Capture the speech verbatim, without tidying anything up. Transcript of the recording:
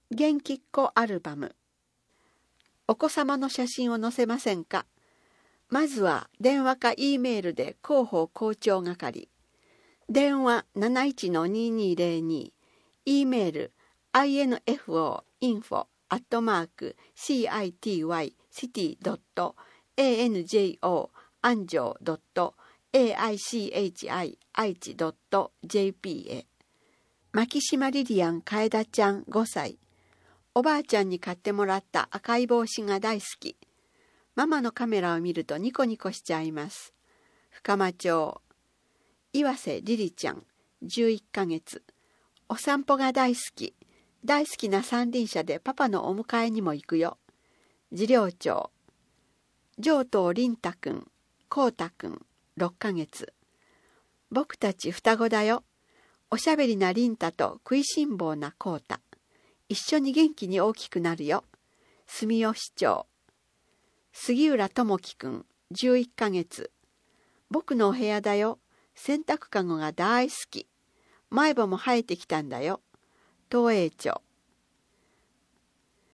元気っ子アルバム。お子様の写真を載せませんか？まずは電話か E メールで広報校長係。電話 なないちのにーにーぜろに、E メール アイエヌエフオー インフォ アットマーク シーアイティーワイ シティ ドット エーエヌジェイオー 安城 ドット エーアイシーエイチアイ 愛知 ドット ジェーピー へ。牧島リリアン楓ちゃんごさい。おばあちゃんに買ってもらった赤い帽子が大好き。ママのカメラを見るとニコニコしちゃいます。深間町。岩瀬リリちゃんじゅういっかげつ。お散歩が大好き。大好きな三輪車でパパのお迎えにも行くよ。次郎町。上東凛太くん、こうたくんろっかげつ。僕たち双子だよ。おしゃべりな凛太と食いしん坊なこうた。一緒に元気に大きくなるよ。住吉町。杉浦智樹くんじゅういっかげつ。僕のお部屋だよ。洗濯かごが大好き。前歯も生えてきたんだよ。東栄町。